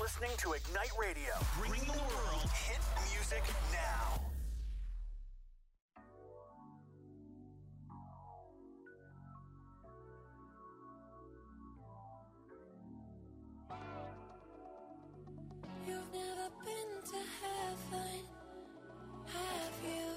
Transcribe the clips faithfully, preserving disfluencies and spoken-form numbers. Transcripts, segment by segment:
listening to Ignite Radio. Bring the world hit music now. You've never been to heaven, have you?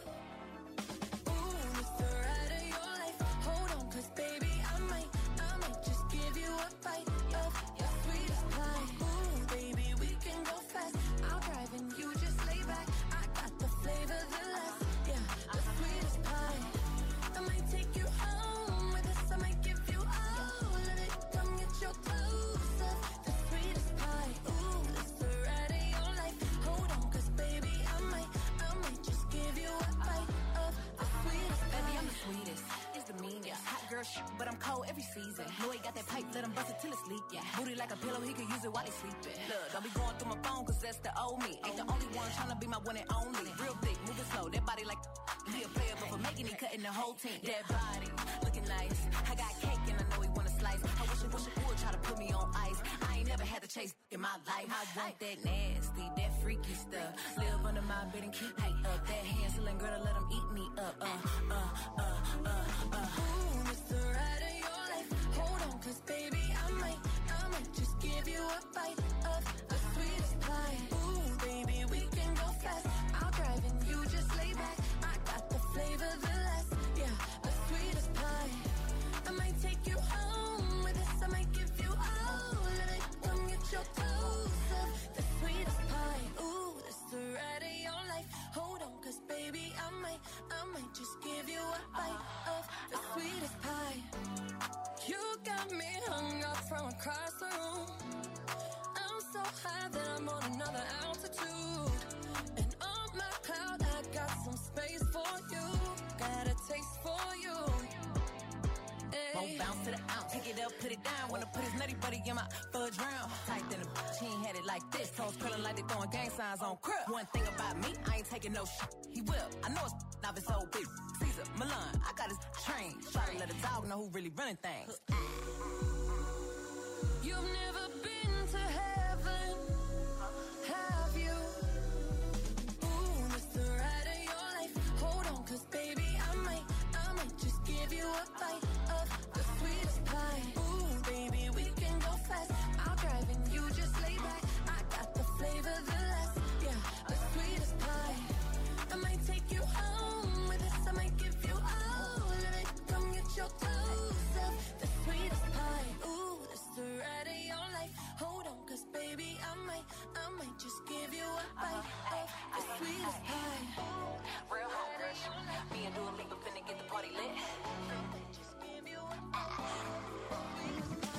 Ooh, it's the ride of your life. Hold on, cause baby, I might, I might just give you a bite of your sweetest pie. Ooh, baby, we can go fast. I'll drive and you just lay back. I got the flavor, the last, yeah, the sweetest pie. I might take you home with us. I might give you all of it. Come get your clothes up, the sweetest pie. Ooh, it's the ride of your life. Hold on, cause baby, I might, I might just give you a bite of the sweetest pie. Baby, I'm the sweetest. It's the meanest. Hot girl shit, but I'm cold every season. Know he got that pipe, let him bust it till it's leak. Yeah. Booty like a pillow, he could use it while he sleeping. Look, don't be going through my phone, cause that's the old me. Ain't the only one tryna be my one and only. Real thick, moving slow, that body like he a player, but for making it, cutting the whole team. That body, looking nice. I got cake and I know he wanna slice. I wish I wish I would try to put me on ice. I ain't never had to chase in my life. I want that nasty, that freaky stuff. Live under my bed and keep me up. That Hansel girl to let him eat me up. Uh, uh, uh, uh, uh. Ooh, it's the ride of your life. Hold on, cause baby, I might, I might just give you a bite of the sweetest pie. Ooh, baby, we can go fast. I'll drive and you just lay back. I got the flavor, the last, yeah, the sweetest pie. I might take you home with us. I might give you all of it. Come get your clothes up, the sweetest pie. Ooh, it's the ride of your life. Hold on, cause baby, I might, I might just give you a bite of the sweetest pie. You got me hung up from across the room. I'm so high that I'm on another altitude. And on my cloud, I got some space for you. Got a taste for you. Hey. Won't bounce to the ounce. Pick it up, put it down. Wanna put his nutty buddy in my fudge round. Tight than a bitch, he ain't had it like this. Toes curling like they throwing gang signs on crib. One thing about me, I ain't taking no shit. He will. I know it's not his old bitch. Caesar, Milan, I got his train. Try to let a dog know who really running things. You've never been to heaven, have you? Ooh, it's the ride of your life. Hold on, cause baby, I might, I might just give you a bite of the sweetest pie. Ooh, baby, we can go fast. I'll drive and you just lay back. I got the flavor, the last, yeah, the sweetest pie. I might take you home with us. I might give you all of it. Come get your clothes up, the sweetest pie. Ooh, it's the ride of your life. Hold on, cause baby, I might, I might just give you a bite of the sweetest pie. Real hot rush. Me and Dua Lipa finna get the party lit. Just give you a bite of the sweetest pie.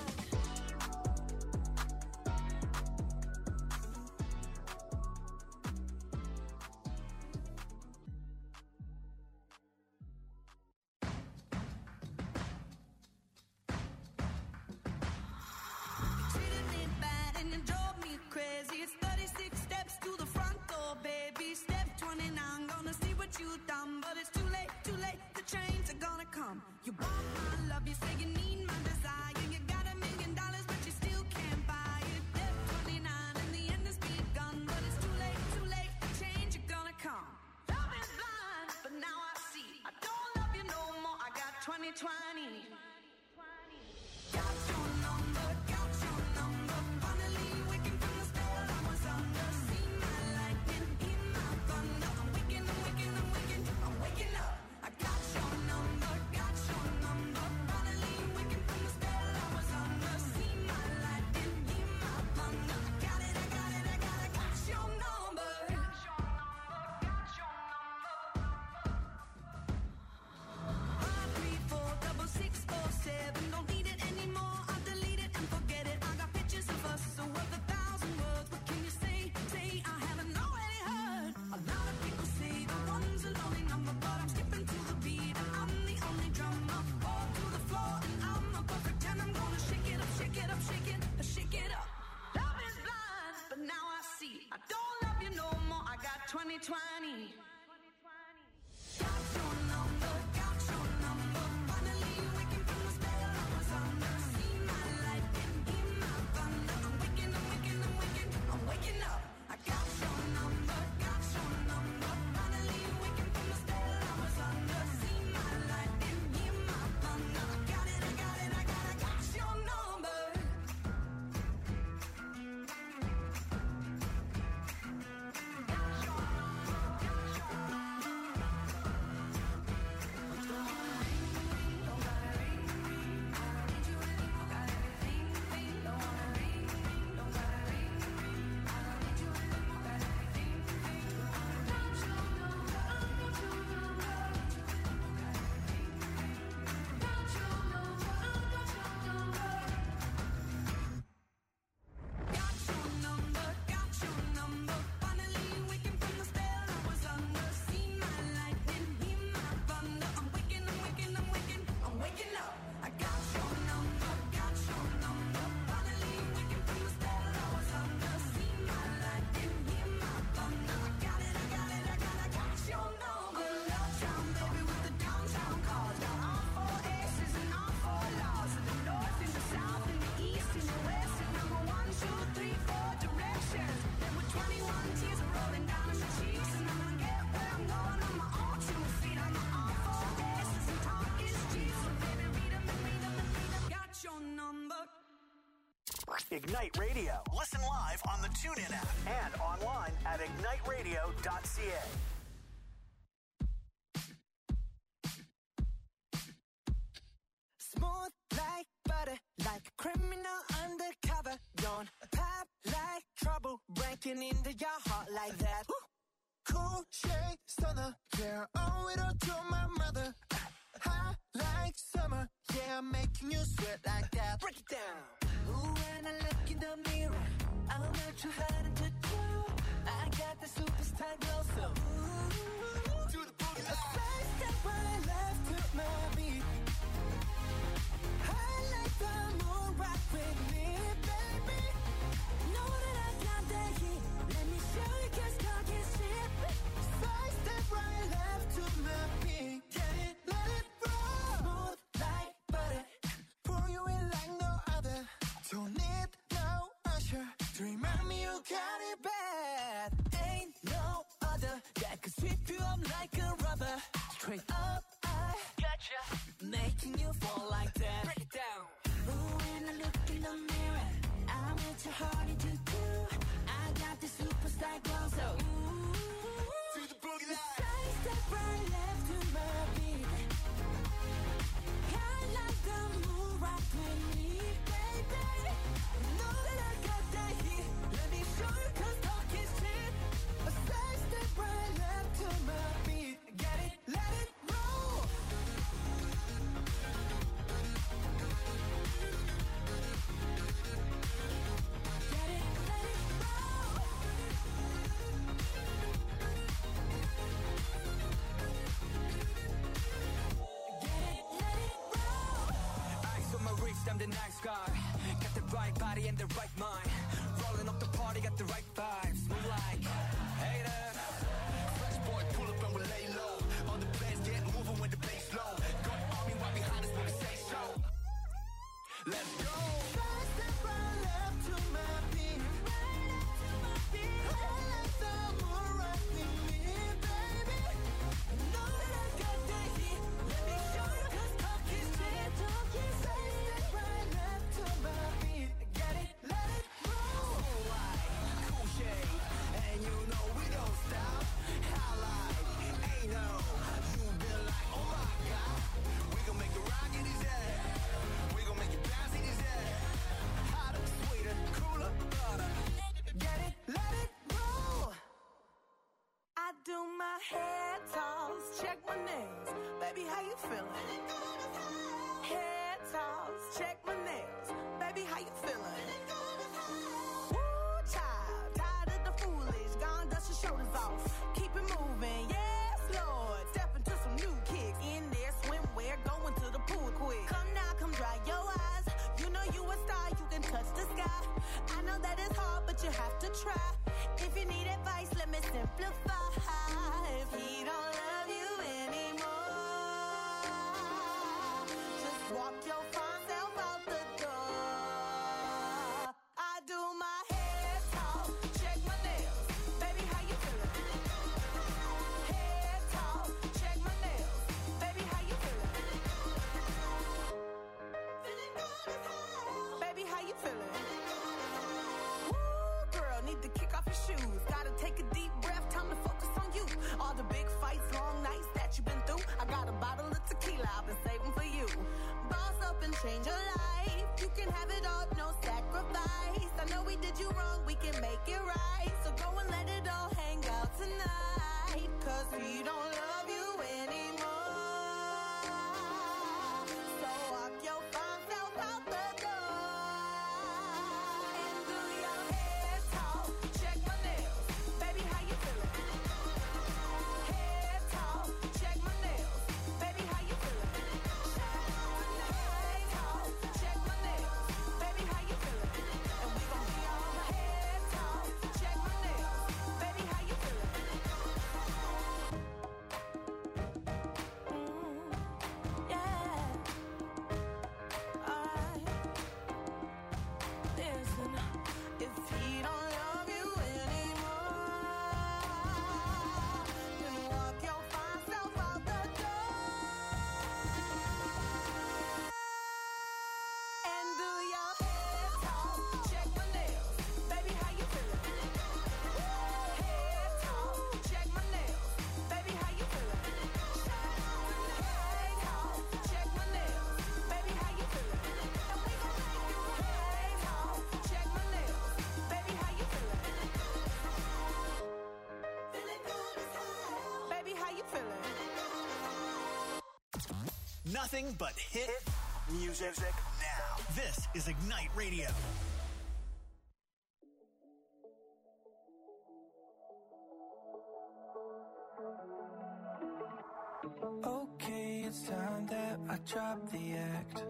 Treated me bad and you drove me crazy. It's thirty-six steps to the front door, baby. Step twenty-nine, gonna see what you done. But it's too late, too late, the trains are gonna come. You want my love, you say you need my desire. You got a million dollars, but you still can't buy it. Step twenty-nine, and the end has begun. But it's too late, too late, the change are gonna come. Love is blind, but now I see. I don't love you no more, I got twenty twenty. Got your number, got your number. Finally waking from the spell I was under. See my lightning, hear my thunder. I'm waking, I'm waking, I'm waking, I'm waking up. I got your number, got your number. Finally waking from the spell I was under. See my lightning, hear my thunder. I got it, I got it, I got it, got your number. Got your number, got your number. Five, three, four, double six, four, seven. Don't need it anymore. I'll delete it and forget it. I got pictures of us, so worth a thousand words. What can you say? Say I haven't already heard. A lot of people say the one's a lonely number, but I'm skipping to the beat and I'm the only drummer. Fall to the floor and I'm a perfect ten. I'm gonna shake it up, shake it up, shake it, shake it up. Love is blind, but now I see. I don't love you no more. I got twenty twenty. Got your number, got your number. Finally waking from the spell I was Ignite Radio. Listen live on the TuneIn app and online at ignite radio dot c a. Smooth like butter, like a criminal undercover. Don't pop like trouble, breaking into your heart like that. Woo! Cool shade stunner, yeah, owe it all to my mother. Hot like summer, yeah, I'm making you sweat like that. Break it down. Ooh, when I look in the mirror, I'm not too hard to do. I got the superstar glow, so ooh, do the boogie. A side step right left to my beat. I like the moon rock with me, baby. Know that I got that heat. Let me show you, 'cause talk is cheap. Side step right left to my beat. Get it, let it roll. Smooth like butter, pour you in like no other. Don't need no usher to remind me you got it bad. Ain't no other that could sweep you up like a rubber. Straight up, I gotcha, making you fall like that. Break it down. Ooh, when I look in the mirror, I'm at your heart to do. I got the superstar glow, so ooh, to the boogie line. Side step right left to my beat. I like the moon rock with me, baby. Know that I got that heat. Let me show you, 'cause talk is cheap. A side step right left to my beat. Get it, let it roll. Get it, let it roll. Get it, let it roll. Eyes on my wrist, I'm the nice guy. Got the right body and the right mind. Rolling up the party, got the right vibes. Move like hater. Fresh boy, pull up and we lay low. All the players get moving with the bass low. Got army right behind us when we say so. Let's go. Side step right left to my beat. Right left to my beat. I like the moon rock with me, baby. Know that I got that heat. Let me show you, 'cause talk is cheap. Talk is side step right left to my beat. Get it, let it roll. Cool light, cool shade, and you know we don't stop. Highlight, ain't no. You been like, oh my God. We gon' make it rock in his head. We gon' make it bounce in his head. Hotter, sweeter, cooler, butter. Get it, let it roll. I do my hair toss, check my nails. Baby, how you feeling? Hair toss, check my nails. Baby, how you feeling? Woo, child, tired of the foolish. Gone, dust your shoulders off. Keep it moving, yes, Lord. Step into some new kicks. In there, swimwear, going to the pool quick. Come now, come dry your eyes. You know you a star, you can touch the sky. I know that it's hard, but you have to try. If you need advice, let me simplify. If he don't love you anymore, just walk your fine self out the door. I do my hair talk, check my nails. Baby, how you feeling? Hair talk, check my nails. Baby, how you feeling? Feeling good as hell. Baby, how you feeling? Woo, girl, need to kick off your shoes. Gotta take a deep breath, time to focus on you. All the big fights, long nights that you've been through. I got a bottle of tequila I've been saving for you. Boss up and change your life. You can have it all, no sacrifice. I know we did you wrong, we can make it right. So go and let it all hang out tonight. 'Cause he don't love you anymore. So walk your fine self out the door. And do your hair talk, check my nails. Baby, how you feeling? Hair talk, check my nails. Baby, how you feeling? Hair talk, check my nails. Baby, how you feeling? And we gon' be all hair talk, check my nails. Baby, how you feeling? nothing but hit music now. This is Ignite Radio. Okay, it's time that I drop the act.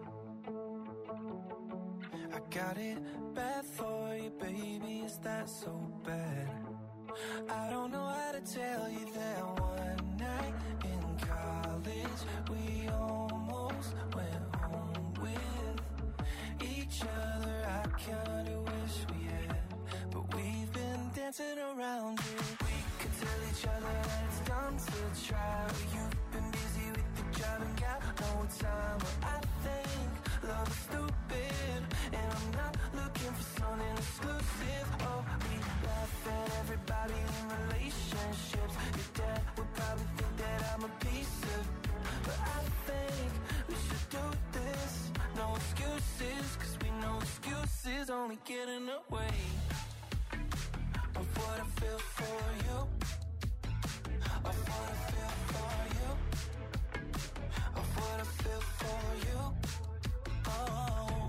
I got it bad for you, baby, is that so bad? I don't know how to tell you that one night in college we almost went home with each other. I kinda wish we had, but we've been dancing around it. We could tell each other that it's dumb to try, but you've been busy with the job and got no time. But I think love is stupid, and I'm not looking for something exclusive. Oh, we laugh at everybody in relationships. Your dad would probably think that I'm a piece of, but I think we should do this. No excuses, cause we know excuses only get in the way of what I feel for you, of what I feel for you, of what I feel for you. Oh,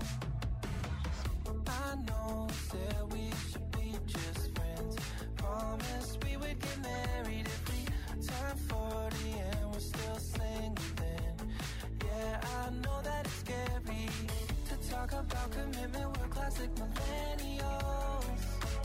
I know that we should be just friends. Promised we would get married if we turn forty and we're still single then. Yeah, I know that it's scary to talk about commitment, we're classic millennials.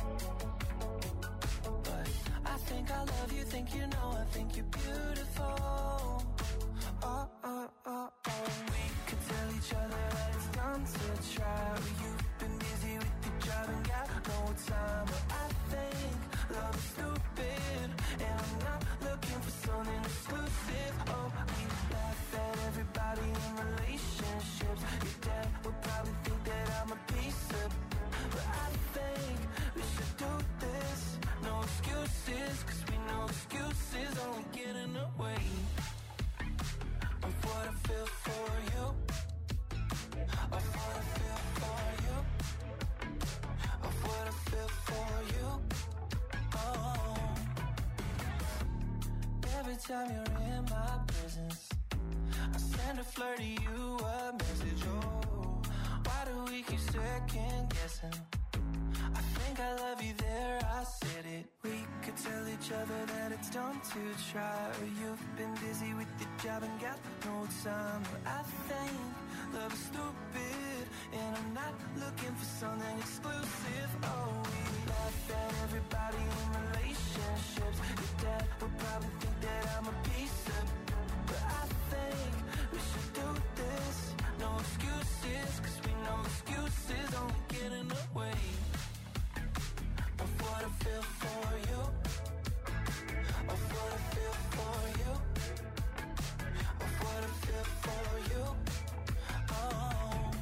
But I think I love you, think you know, I think you're beautiful. Oh, oh, oh, oh. We could tell each other that it's dumb to try, but you've been busy with your job and got no time. But I think love is stupid, and I'm not looking for something exclusive. Oh, we laugh at everybody in relationships. Your dad would probably think that I'm a piece of, but I think we should do this. No excuses, cause we know excuses only get in the way of what I feel for you, of what I feel for you, of what I feel for you. Oh, every time you're in my presence, I send a flirt to you a message. Oh, why do we keep second guessing? I think I love you there, I said it. We could tell each other that it's dumb to try, or you've been busy with the job and got no time. But I think love is stupid, and I'm not looking for something exclusive. Oh, we laugh at everybody in relationships. Your dad would probably think that I'm a piece of, but I think we should do this. No excuses, cause we know excuses only get in the way of what I feel for you, of what I feel for you, of what I feel for you. Oh,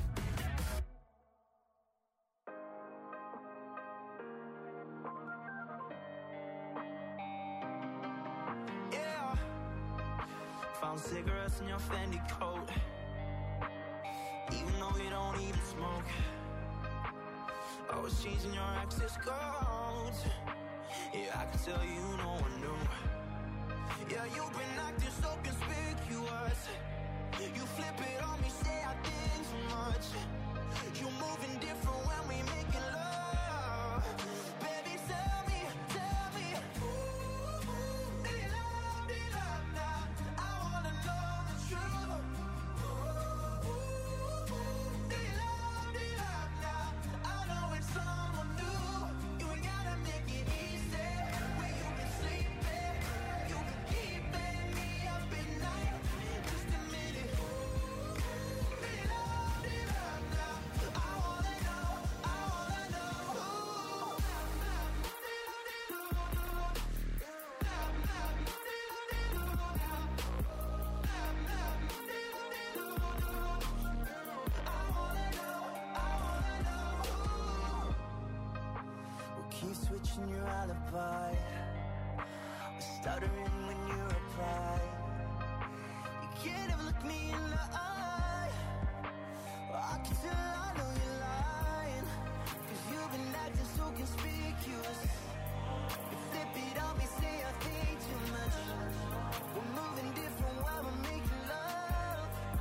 yeah. Found cigarettes in your Fendi coat, even though you don't even smoke. I was changing your access codes. Yeah, I can tell you no one knew. Yeah, you've been acting so conspicuous. You flip it on me, say I think too much. You moving different when we making love. Baby, tell me, tell me, ooh, ooh, they love, they love now. I wanna know the truth. Ooh, ooh, ooh, they love, they love now. I know it's someone new. You ain't gotta make it easy. Where you can sleep it, you can keep it me up at night. Just a minute. Ooh, they love, they love now. I wanna know, I wanna know. Ooh, we'll keep switching your alibi. We're stuttering when you reply. You can't ever look me in the eye. Well, I can tell I know you're lying, cause you've been acting so conspicuous. You flip it on me, say I think too much. We're moving different while we're making love.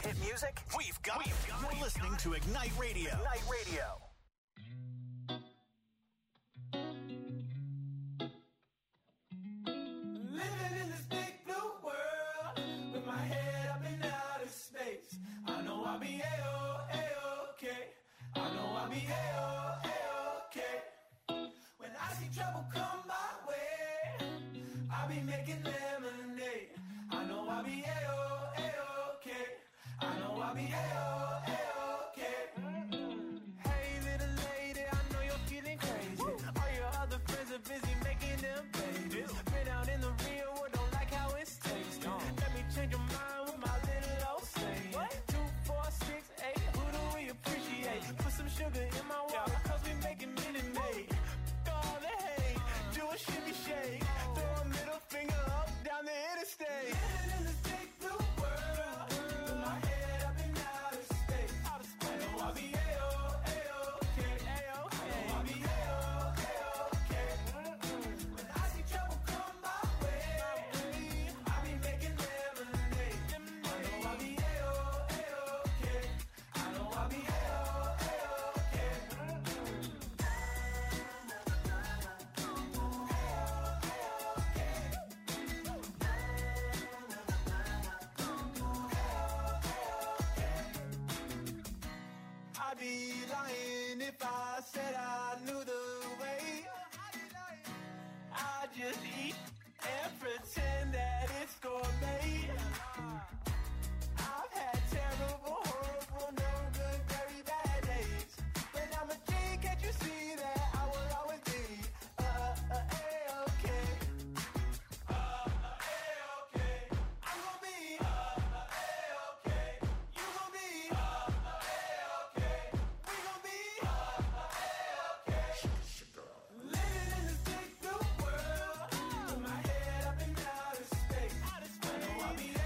hit music? We've got it. You're listening to Ignite Radio. Ignite Radio. Living in this big blue world with my head up in outer space. I know I'll be A-O, A-okay. I know I'll be A-O, A-okay. When I see trouble come my way, I'll be making lemonade. I know I'll be A-O, A-okay. I know I'll be A-O, A-okay. Hey little lady, I know you're feeling crazy. All your other friends are busy making them babies. Been out in the real world, don't like how it tastes. Let me change your mind with my little old saying. Two, four, six, eight, who do we appreciate? Put some sugar in my water, cause we making Minute Maid. All the hate, do a shimmy shake. Throw a middle finger up down the interstate. Living in this big blue world with my head up in outer space. I know I'll be A-O, A-okay. I know I'll be A-O, A-okay. When I see trouble come my way, I'll be making lemonade. I know I'll be A-O, A-okay. I know I'll be A-O, A-okay. I'd be lying if I said I knew the way. I just eat and pretend that it's gourmet. I've had terrible, horrible, no good, very bad days. But I'm a G, can't you see that I will always be uh, uh, A-okay. Uh, uh, A-okay. I'm gonna be uh, uh, A-okay. You gonna be uh, uh, A-okay. We gonna be uh, uh, A-okay. Living in this big blue world with my head up in outer space. I know I'll be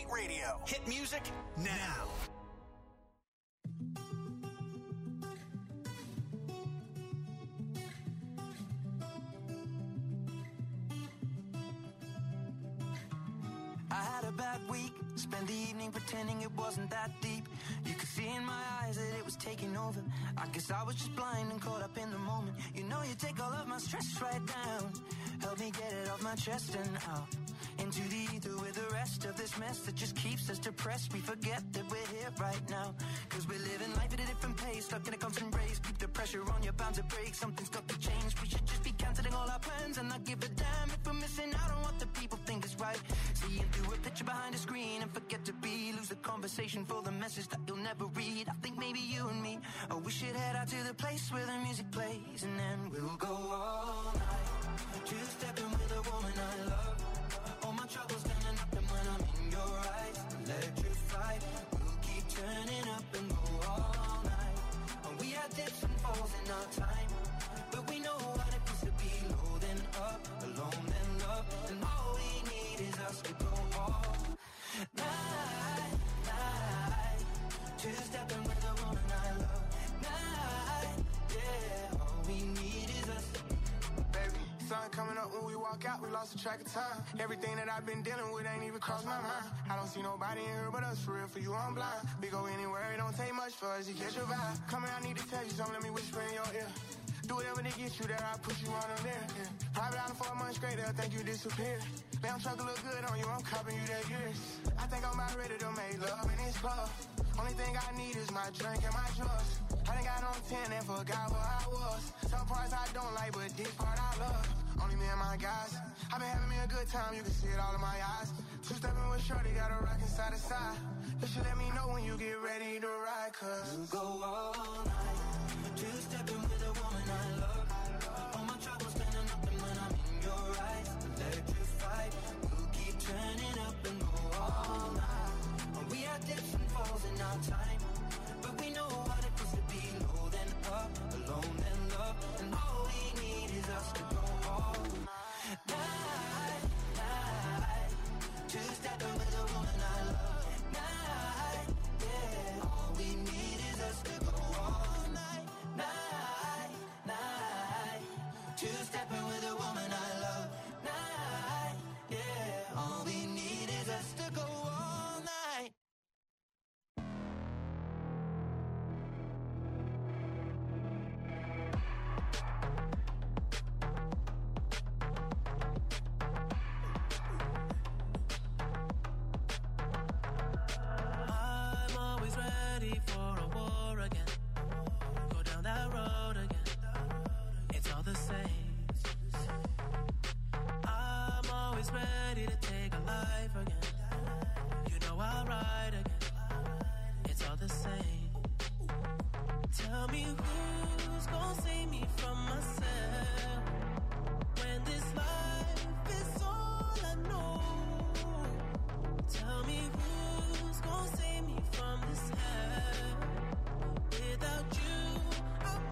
Ignite Radio. Hit music now. I had a bad week, spent the evening pretending it wasn't that deep. You could see in my eyes that it was taking over. I guess I was just blind and caught up in the moment. You know you take all of my stress right down. Help me get it off my chest and out into the ether with the rest of this mess that just keeps us depressed. We forget that we're here right now, cause we're living life at a different pace, stuck in a constant race. Keep the pressure on, you're bound to break. Something's got to change. We should just be cancelling all our plans and not give a damn if we're missing out on what the people think is right. Seeing through a picture behind a screen and forget to be. Lose the conversation for the message that you'll never read. I think maybe you and me, oh, we should head out to the place where the music plays, and then we'll go all night, two-stepping with a woman I love. All my troubles standing up, and when I'm in your eyes, electrified. We'll keep turning up and go all night. And we had dips and falls in our time, but we know what it feels to be low then up, alone then love. And all we need is us to go all night, night. Two-stepping with a woman I love. Night, yeah. All we need is us. Baby, sun coming up when we walk out, we lost the track of time. Everything that I've been dealing with ain't even crossed my mind. I don't see nobody in here but us, for real, for you I'm blind. We go anywhere, it don't take much for us to catch your vibe. Come here, I need to tell you something, let me whisper in your ear. Do whatever to get you there, I push you on them there. Yeah. Private island for a month straight, they'll think you disappeared. Damn truck look good on you, I'm copping you that years. I think I'm about ready to make love in this club. Only thing I need is my drink and my drugs. I done got on ten and forgot where I was. Some parts I don't like, but this part I love. Only me and my guys. I've been having me a good time, you can see it all in my eyes. Two-stepping with shorty, got a rockin' side to side. You should let me know when you get ready to ride, cause we'll go all night, two-stepping with a woman I love. All my troubles standing up, and when I'm in your eyes, electrified. We'll keep turning up and go all night. And we had dips and falls in our time, but we know what it feels to be low then up, alone then love. And all we need is us to go all night, night. Two-stepping with a woman I love. Night, yeah. All we need is us to go all night, night, night. Two-stepping with a woman I love. Night, yeah. All we need is us to go all night. I'm always ready for a war again. Go down that road again. It's all the same. I'm always ready to take a life again. You know I'll ride again. It's all the same. Tell me who's gonna save me from myself when this life is all I know. Tell me who's gonna save me from this hell. Without you, I'm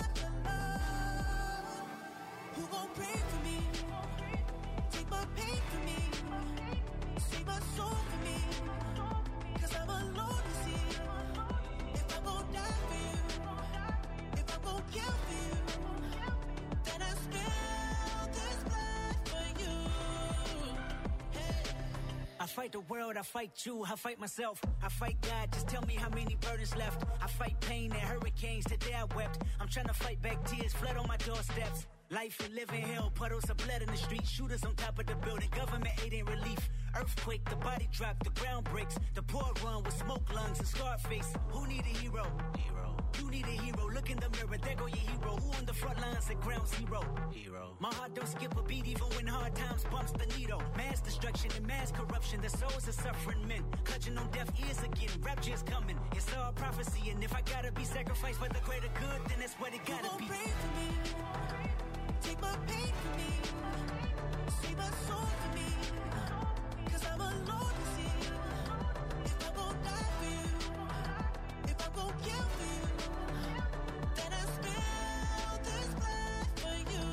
alone. Who gon' pray for me? Take my pain for me. Save my soul for me. Cause I'm alone to see. If I'm gon' die for you, if I'm gon' kill for you, then I spill this blood for you. Hey. I fight the world, I fight you, I fight myself, I fight God, just tell me how many burdens left. I fight pain and hurricanes, today I wept. I'm trying to fight back tears, flood on my doorsteps. Life and living hell, puddles of blood in the street, shooters on top of the building, government aid ain't relief. Earthquake, the body drop, the ground breaks, the poor run with smoke lungs and scar face. Who need a hero? Hero. You need a hero, look in the mirror, there go your hero. Who on the front lines at ground zero? Hero. My heart don't skip a beat even when hard times bumps the needle. Mass destruction and mass corruption, the souls of suffering men. Clutching on deaf ears again, rapture's coming. It's all prophecy, and if I gotta be sacrificed for the greater good, then that's what it gotta be. Pray for me. Take my pain for me. Save my soul for me. Cause I'm alone to see. If I'm gon' die for you, if I'm gon' kill for you, then I spill this blood for you.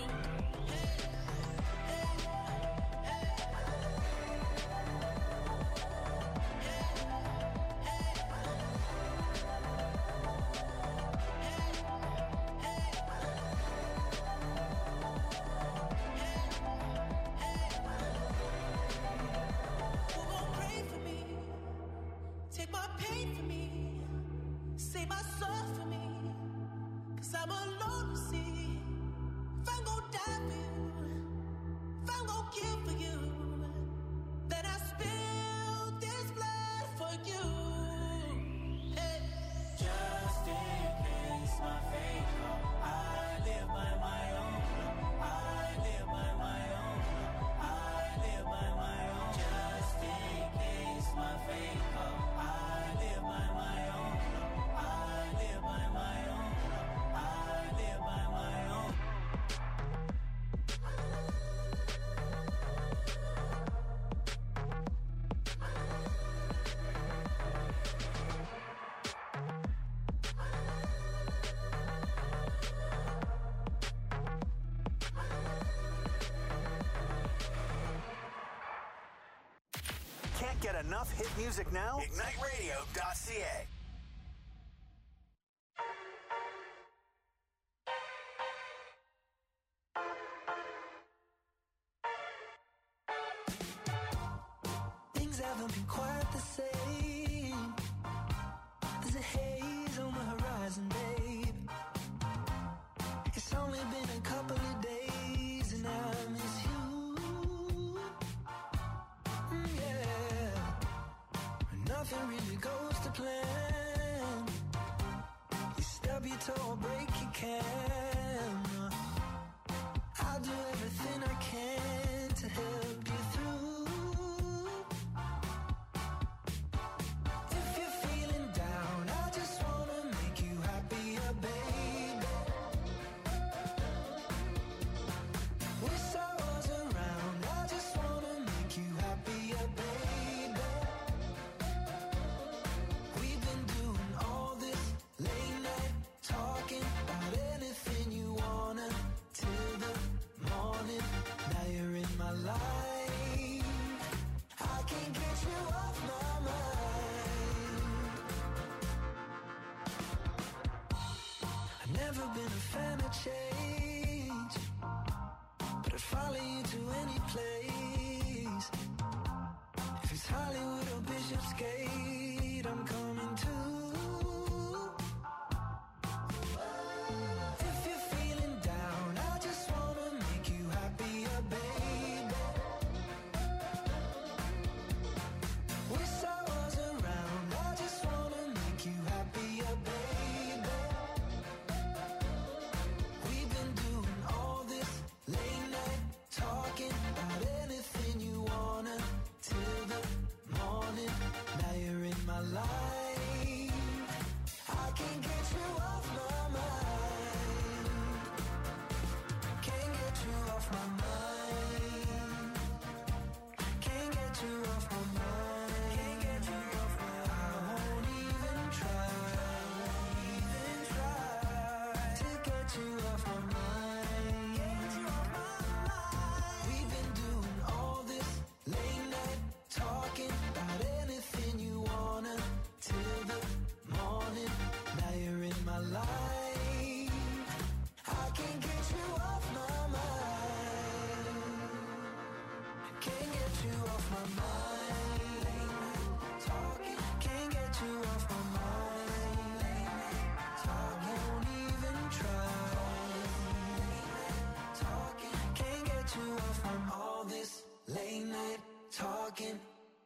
Hey, hey, hey. Can't get enough hit music now? Ignite Radio dot C A. Things haven't been quite the same. There's a haze on the horizon, babe. It's only been a couple of days and I miss you. Mm, yeah. Nothing really goes to plan. You stub your toe or break your camera. I'll do everything I can to help you through. If you're feeling down, I just wanna make you happier, baby. Wish I was around, I just wanna make you happier, baby. We've been doing all this late night talking about anything you wanna till the morning. Now you're in my life, I can't get you off my mind. I've never been a fan of change, but I'd follow you to any place. If it's Hollywood or Bishopsgate, I'm coming too. If you're feeling down, I just wanna make you happier, baby. Wish I was around, I just wanna make you happier, baby. We've been doing all this late night talking about anything you wanna till the morning. Now you're in my life, I can't get you off my mind. Can't get you off my mind. Can't get you off my mind. Can't get you off my mind. I won't even try, even try to get you off my mind. Get you off my mind. We've been doing all this late night talking about anything you wanna till the morning. Now you're in my life, I can't get you off my mind. Can't get you off my mind. Late night talking, can't get you off my mind. Late night talking, won't even try. Late night talking, can't get you off from all this late night talking.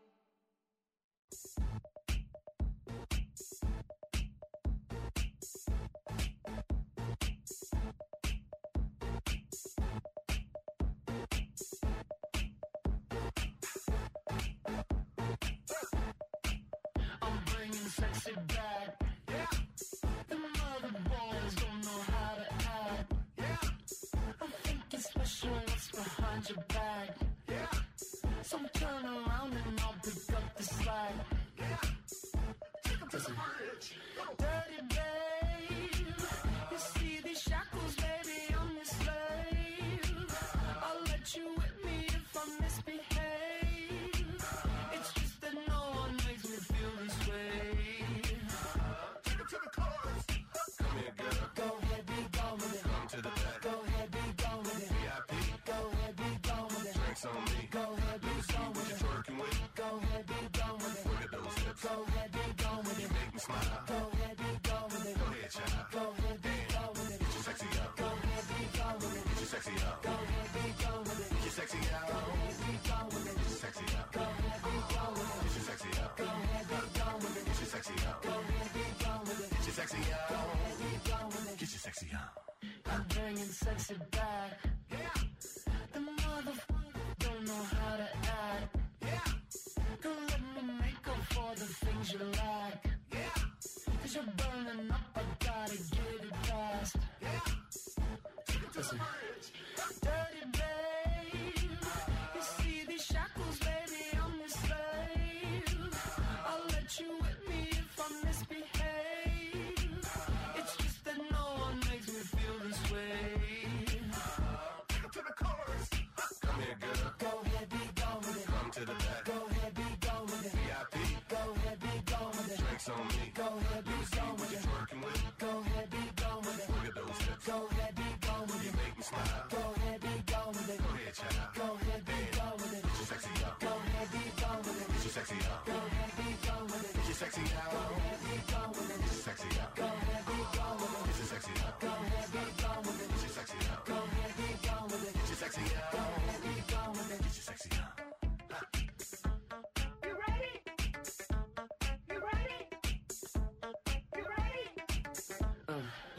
I'm bringing sexy back. Yeah. The mother boys don't know how to act. Yeah. I'm thinking special, what's behind your back? Yeah. So turn around and I'll pick up the slack. Yeah. Take 'em to the bridge. Dirty babe, you see these shackles, baby, I'm your slave. I'll let you whip me if I misbehave. It's just that no one makes me feel this way. Take 'em to the chorus. Come here, girl. Go ahead, be gone with it. Come to the back. Go ahead, be gone with it. V I P. Go ahead, be gone with it. Drinks on me. Go ahead, be gone with it. Twerking with. Go ahead, be gone with it. Look at those hips. Go ahead, be gone with it. You make me smile. Go ahead, be gone with it. Go ahead, child. Go ahead, be gone with it. Get your sexy up. Go ahead, be gone with it. Get your sexy up. Go ahead, be gone with it. Get your sexy up. Go ahead, be gone with it. Get your sexy up. Go ahead, be gone with it. Get your sexy up. Go ahead, be gone with it. Get your sexy up. Go ahead, be gone with it. Get your sexy up. Go ahead, be gone with it. Get your sexy up. I'm bringing sexy back. Yeah. The motherfucker don't know how to act. Yeah. Don't let me make up for the things you lack. Yeah. 'Cause you're burning up, I gotta get it fast. Yeah. Listen. Dirty babe, you see these shackles, baby, I'm your slave. I'll let you whip me if I misbehave. It's just that no one makes me feel this way. Take 'em to the chorus. Come here, girl. Go ahead, be gone with it. Come to the back. Go ahead, be gone with it.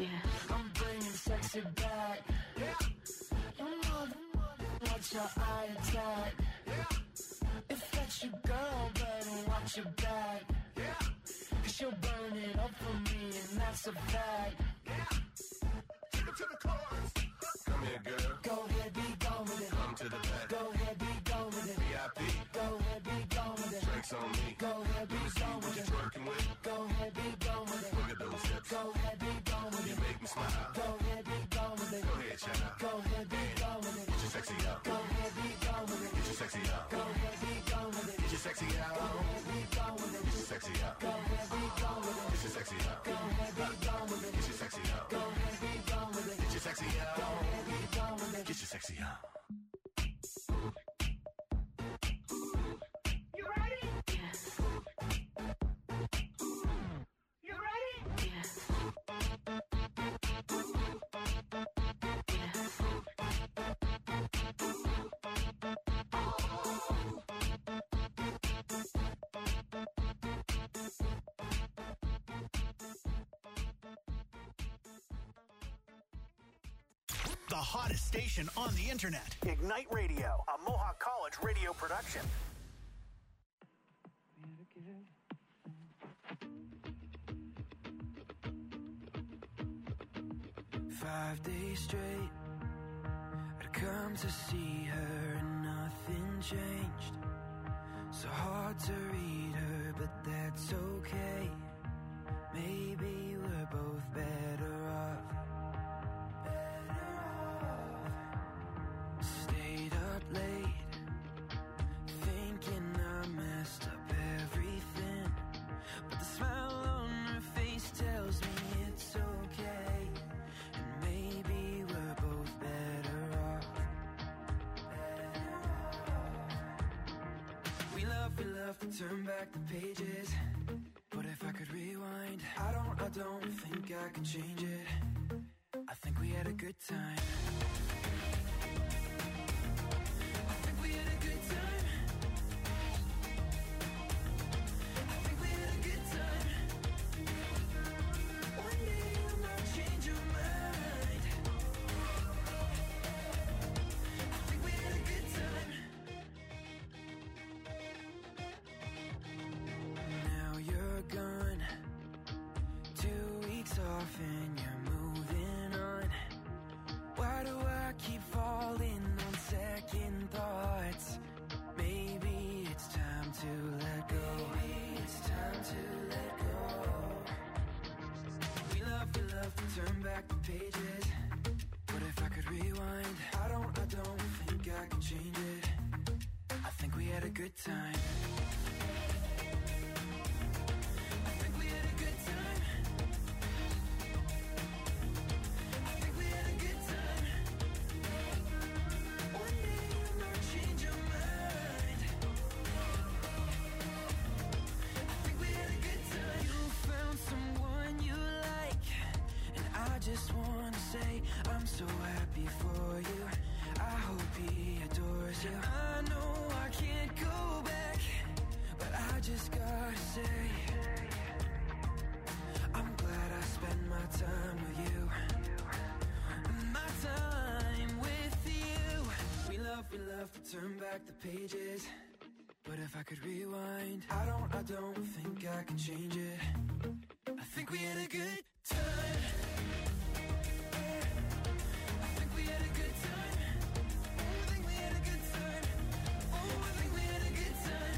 I'm bringing sexy back. You know watch your eye attack. If that's your girl, better watch your back. Cause she'll burn it up for me, and that's a fact. Take it to the chorus. Come here, girl. Go ahead, be gone with it. Come to the back. Go ahead, be gone with it. V I P. Go ahead, be gone with it. Drinks on me. Go ahead, be gone What with you it. twerking with? Go ahead, be gone with it. Look at those hips. Go ahead, be gone with You it. make me smile. Go ahead, be gone with it. Go ahead, child. Go ahead, be gone with it. Get your sexy out. Go ahead, be gone with it. Get your sexy out. Go ahead, be gone with it. Get your sexy out. Go ahead, be gone with it. Get your sexy out. Go ahead, be gone with it. Get your sexy out. Go ahead, be gone with it. Get your sexy out. Go ahead, be gone with it. Get your sexy out. Go ahead, be gone with it. Get your sexy out. You ready? You ready? The hottest station on the internet. Ignite Radio, a Mohawk College radio production. Five days straight, I'd come to see her and nothing changed. So hard to read her, but that's okay. Maybe we're both better off. Better off. Stayed up late, thinking I messed up everything. But the smile on her face tells me it's okay. And maybe we're both better off. Better off. We love, we love to turn back the pages. But if I could rewind, I don't, I don't think I could change it. I think we had a good time. I think we had a good time. I think we had a good time. One day you might change your mind. I think we had a good time. Now you're gone, two weeks off and you're moving on. Why do I keep falling on second thoughts? Maybe it's time to let go. Maybe it's time to let go. We love, we love to turn back the pages. But if I could rewind, I don't, I don't think I could change it. I think we had a good time. I think we had a good time. I think we had a good time. One day you might change your mind. I think we had a good time. You found someone you like, and I just wanna say I'm so happy for you. I hope he adores you. I know I can't go back, but I just gotta say I'm glad I spent my time with you. My time with you. We love, we love to turn back the pages. But if I could rewind, I don't, I don't think I can change it. I think we had a good time. I think we had a good time. Oh, I think we had a good time. Oh, I think we had a good time.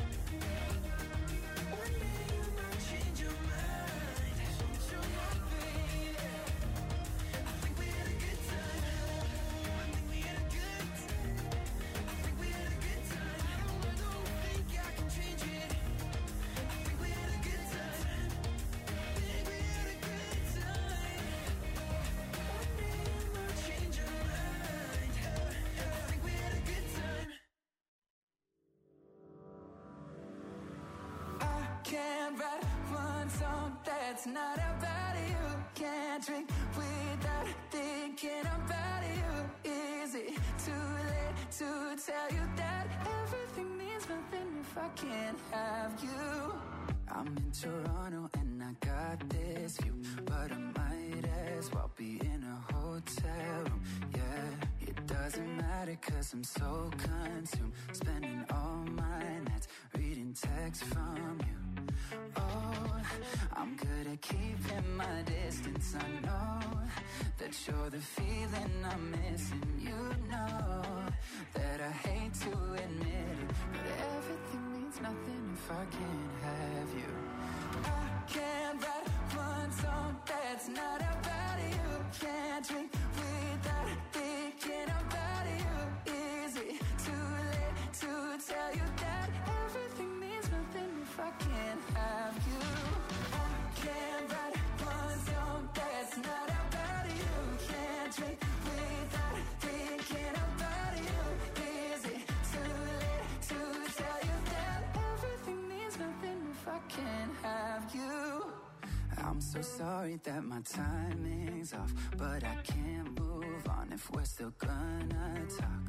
One day you might change your mind. Change your mind, baby. I think we had a good time. Oh, I think we had a good time. I think we had a good time. I don't, I don't think I can change it. I think we had a good time. I think we had a good time. One day you might change your mind. I think we had a good time. I can't write one song that's not about you. Can't drink without thinking about you. Is it too late to tell you that everything means nothing if I can't have you? I'm in Toronto and I got this view, but I might as well be in a hotel room. Yeah, it doesn't matter cause I'm so consumed, spending all my nights reading texts from you. Oh, I'm good at keeping my distance. I know that you're the feeling I'm missing. You know that I hate to admit it, but everything means nothing if I can't have you. I can't write one song that's not about you. Can't drink without thinking about you. Is it too late to tell you that everything means nothing if I can't have you? I can't write one song that's not about you. Can't drink without thinking about you. Is it too late to tell you that everything means nothing if I can't have you? I'm so sorry that my timing's off, but I can't move on if we're still gonna talk.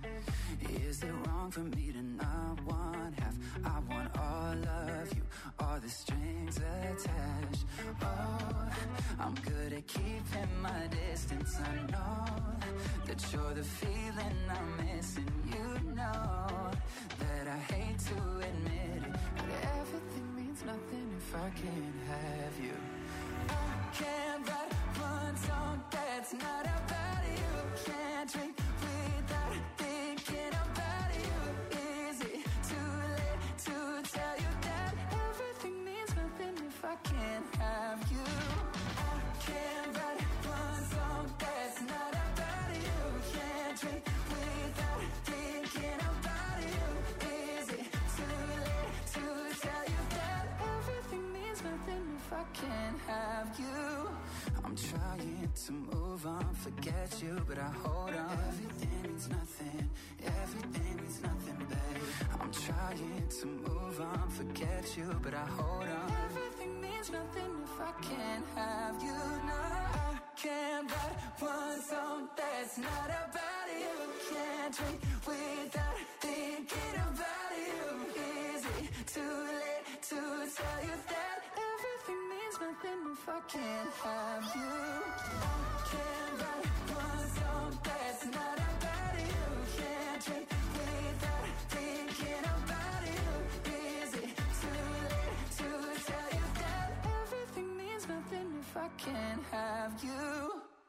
Is it wrong for me to not want half? I want all of you, all the strings attached. Oh, I'm good at keeping my distance. I know that you're the feeling I'm missing. You know that I hate to admit it, but everything means nothing if I can't have you. I can't write one song that's not about you. Can't drink without thinking about you. Is it too late to tell you that everything means nothing if I can't have you? I can't write one song that's not about you. Can't drink without thinking about you. Is it too late to tell you that everything means nothing if I can't have you? I'm trying to move on, forget you, but I hold on. Everything means nothing, everything means nothing, babe. I'm trying to move on, forget you, but I hold on. Everything means nothing if I can't have you. No, I can't write one song that's not about you. Can't drink without thinking about you. Is it too late to tell you that everything means nothing if I can't have you? I can't write one song that's not about you. Can't drink without thinking about you. Is it too late to tell you that everything means nothing if I can't have you?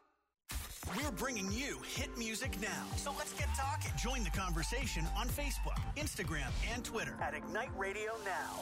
We're bringing you hit music now. So let's get talking. Join the conversation on Facebook, Instagram, and Twitter at Ignite Radio Now.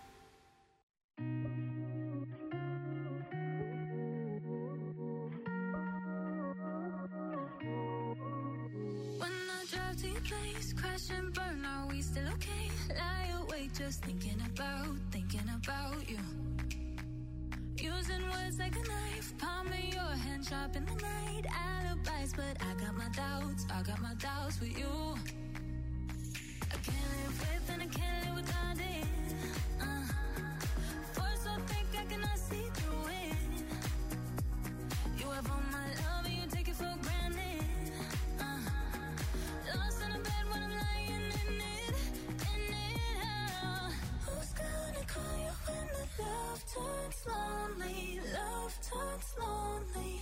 When I drive to your place, crash and burn, are we still okay? Lie awake just thinking about, thinking about you. Using words like a knife, palming your hand sharp in the night. Alibis, but I got my doubts, I got my doubts with you. I can't live with and I can't live without it. Uh, force so thick I cannot see through it. You have all my love and you take it for granted. Uh, lost in a bed when I'm lying in it, in it. Uh, who's gonna call you when the love turns lonely? Love turns lonely.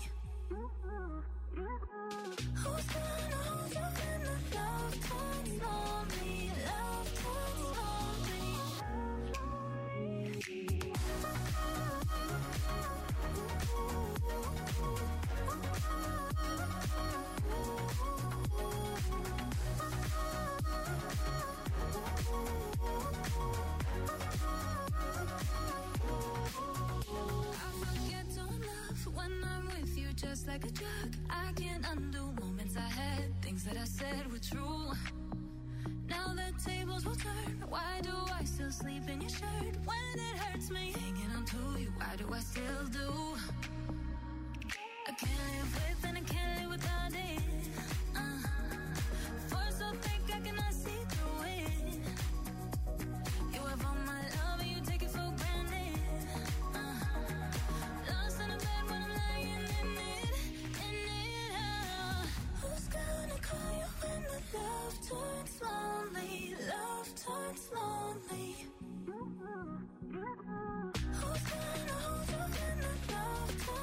Who's gonna hold you when the love turns lonely? Love turns lonely. I forget to love when I'm with you, just like a drug. I can't undo moments I had, things that I said were true. Now the tables will turn. Why do I still sleep in your shirt when it hurts me? Hanging on to you, why do I still do? I can't live with and I can't live without it. Uh, force so thick I cannot see through it. You have all my love and you take it for granted. Uh, lost in a bed when I'm lying in it, in it. Uh, who's gonna call you when the love turns lonely? Love turns lonely. Who's gonna hold you when the love turns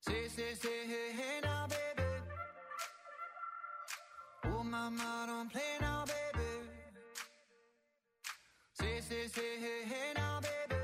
Say, say, say, hey, hey now, baby. Oh, mama, don't play now, baby. Say, say, say, hey, hey now, baby.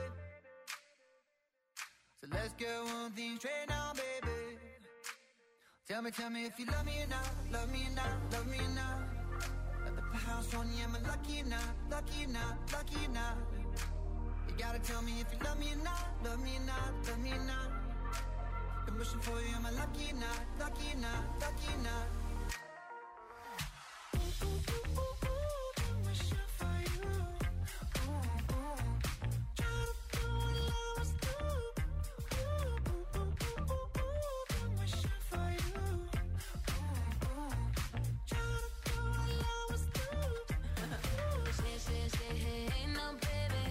So let's get one thing straight now, baby. Tell me, tell me if you love me or not, love me or not, love me or not. At the house on you, am I lucky or not, lucky or not, lucky or not? You gotta tell me if you love me or not, love me or not, love me or not. I'm wishing for you, am I lucky or not, lucky or not, lucky or not? Ooh, ooh, ooh, ooh, ooh, I'm wishing for you. Ooh, ooh. Try to do what lovers do. Ooh, ooh, ooh, ooh, ooh, ooh, I'm wishing for you. Ooh, ooh. Try to do what lovers do. Say, say, say, hey, hey, now, baby.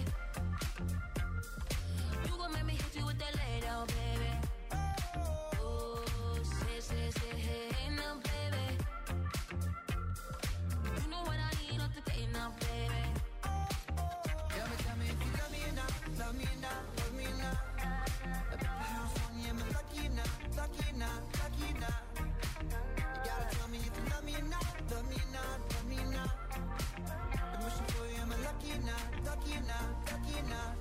You gon' make me hit you with that lay down, baby. Oh, say, say, say, hey, hey, now, baby. You know what I need off the day now, baby. Tell me, tell me if you love me or not, love me or not, love me or not. At the house on you, am I lucky or not, lucky or not, lucky or not? You gotta tell me if you love me or not, love me or not, love me or not. I'm wishing for you, am I lucky or not, lucky or not, lucky or not?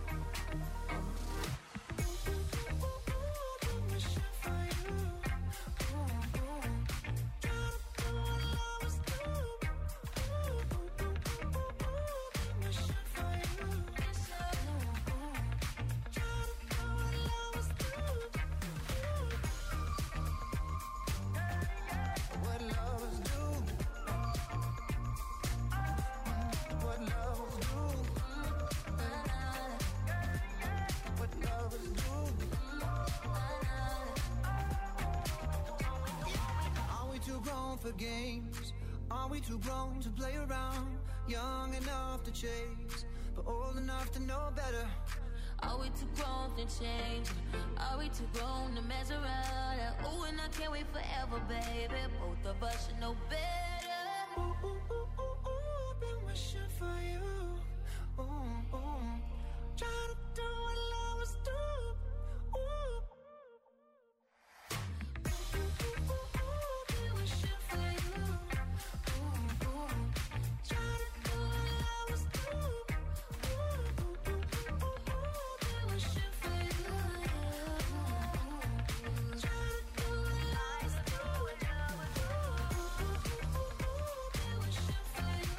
Ooh, ooh, ooh, ooh, ooh, I'm wishing for you. Ooh, ooh. Try to do what lovers do. Ooh, ooh, ooh, ooh, ooh, ooh, I'm wishing for you. Ooh, ooh. Try to do what lovers do. What lovers do. What lovers do. What lovers do. Are we too grown for games? Are we too grown to play around? Young enough to chase, but old enough to know better. Are we too grown to change? Are we too grown to mess around? Ooh, and I can't wait forever, baby. Both of us should know better. Ooh, ooh, ooh, ooh, ooh, been wishing for you. Ooh, ooh. Try to do what lovers do. Ooh. Ooh, ooh, ooh, ooh, been wishing for you. Ooh, ooh. Try to do what lovers do. Ooh, ooh, ooh, ooh, ooh, been wishing for you. Try to do what lovers do. Ooh, ooh, ooh, ooh, been wishing for you.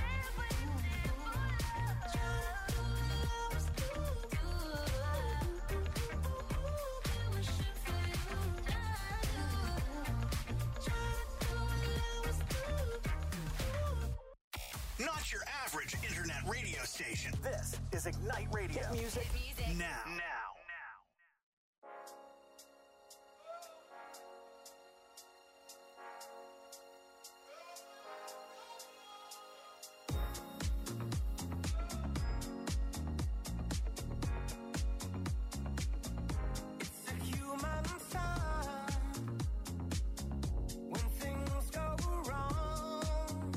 Not your average internet radio station. This is Ignite Radio. Hit music, now. Now. It's a human sign when things go wrong,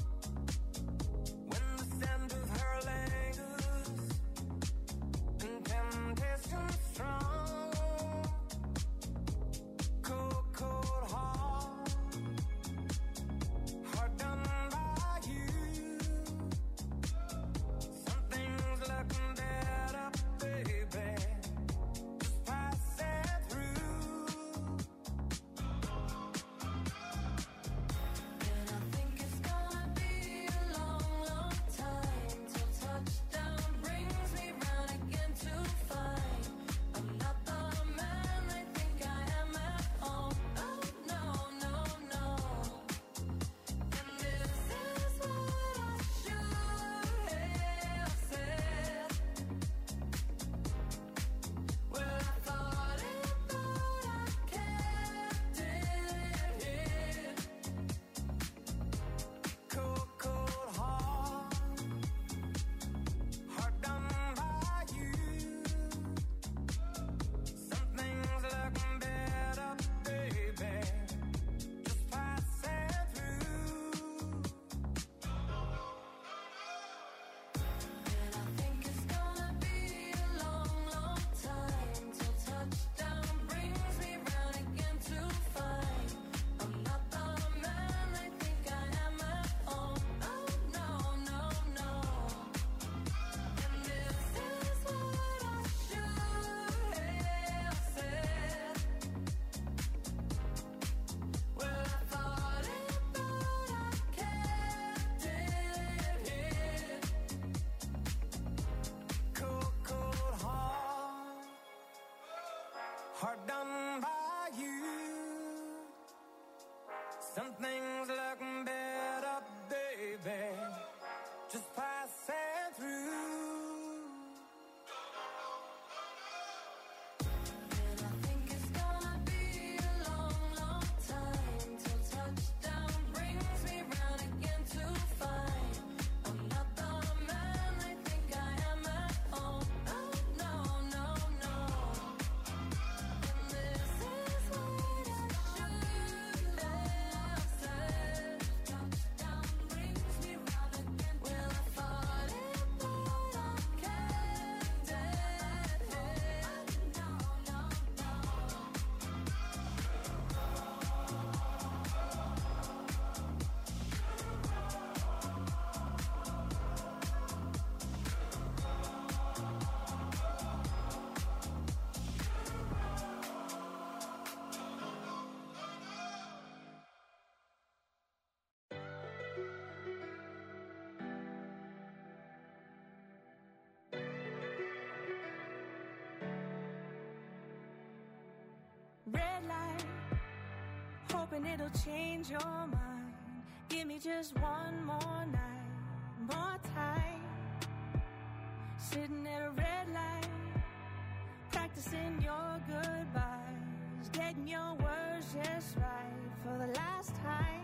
when the scent of her lingers and temptation hard done by you. Some things look better, baby, just passing through. Red light, hoping it'll change your mind. Give me just one more night, more time. Sitting at a red light, practicing your goodbyes, getting your words just right for the last time.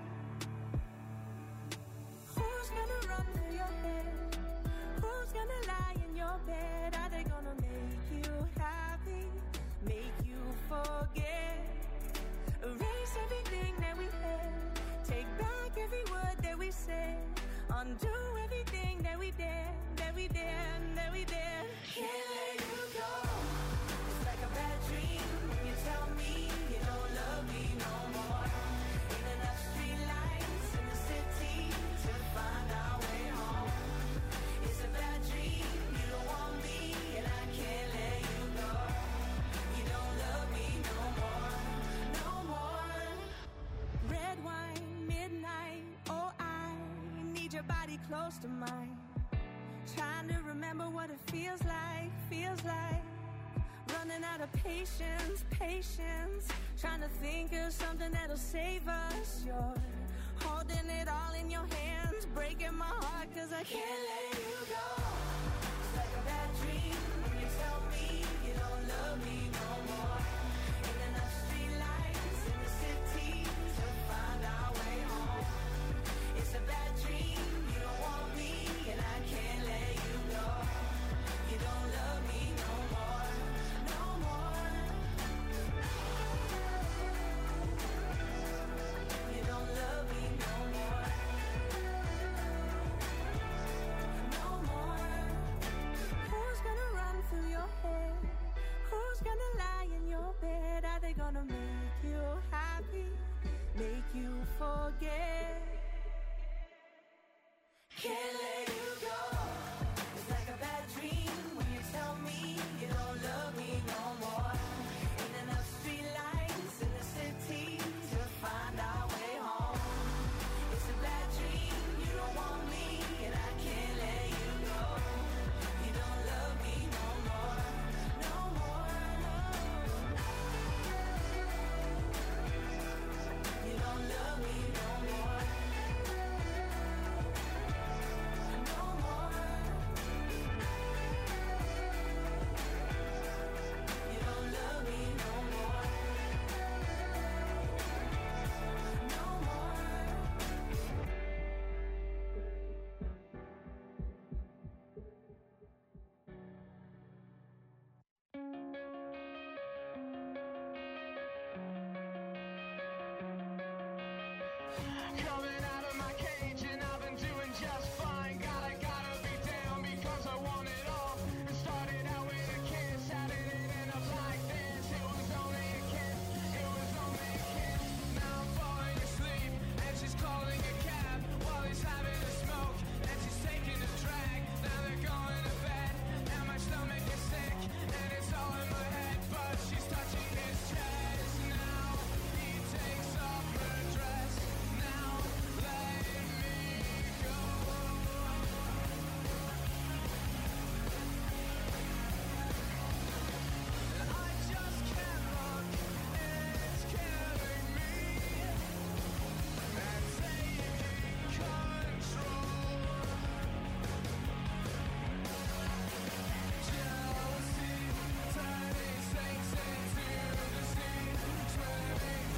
Who's gonna run through your head? Who's gonna lie in your bed? Are they gonna make you happy? Make you forget? Erase everything that we had. Take back every word that we said. Undo everything that we did, that we did, that we did. Can't let you go. It's like a bad dream when you tell me you don't love me no more. Ain't enough street lights in the city to find our way home. It's a bad dream, you don't want me, and I can't let you go. You don't love me no more, no more. Red wine, midnight, oh I need your body close to mine. Trying to remember what it feels like, feels like. Running out of patience, patience. Trying to think of something that'll save us. You're holding it all in your hands, breaking my heart cause I can't let you go. It's like a bad dream when you tell me you don't love me no more. Ain't enough street lights in the city to find our way home. It's a bad dream, you don't want me, and I can't let you go. You don't love me no more, no more. You don't love me no more, no more. Who's gonna run through your head? Who's gonna lie in your bed? Are they gonna make you happy? Make you forget? Can't let you go. It's like a bad dream when you tell me you don't love me no more. Ain't enough street lights in the city to find our way home. It's a bad dream, you don't want me, and I can't let you go. You don't love me no more, no more. You don't love me no more. Come